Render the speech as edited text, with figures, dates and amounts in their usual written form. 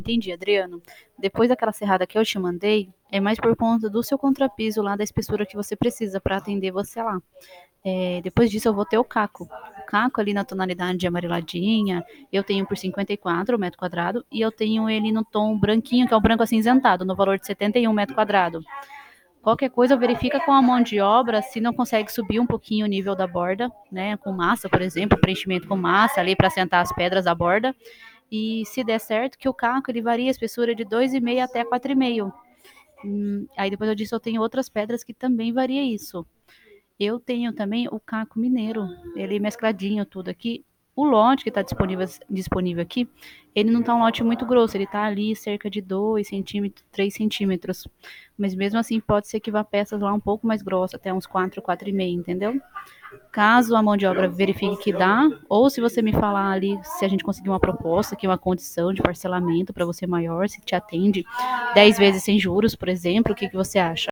Entendi, Adriano. Depois daquela serrada que eu te mandei, é mais por conta do seu contrapiso lá, da espessura que você precisa para atender você lá. Depois disso eu vou ter o caco. O caco ali na tonalidade de amareladinha, eu tenho por 54 o metro quadrado e eu tenho ele no tom branquinho, que é o branco acinzentado, no valor de 71 metro quadrado. Qualquer coisa verifica com a mão de obra se não consegue subir um pouquinho o nível da borda, né, com massa, por exemplo, preenchimento com massa ali para sentar as pedras da borda. E se der certo, que o caco ele varia a espessura de 2,5 até 4,5. Aí depois eu disse, eu tenho outras pedras que também varia isso. Eu tenho também o caco mineiro, ele mescladinho tudo aqui. O lote que está disponível aqui, ele não está um lote muito grosso, ele está ali cerca de 2 centímetros, 3 centímetros. Mas mesmo assim, pode ser que vá peças lá um pouco mais grossas, até uns 4, 4,5, entendeu? Caso a mão de obra verifique que dá, ou se você me falar ali se a gente conseguir uma proposta, que é uma condição de parcelamento para você maior, se te atende 10 vezes sem juros, por exemplo, o que você acha?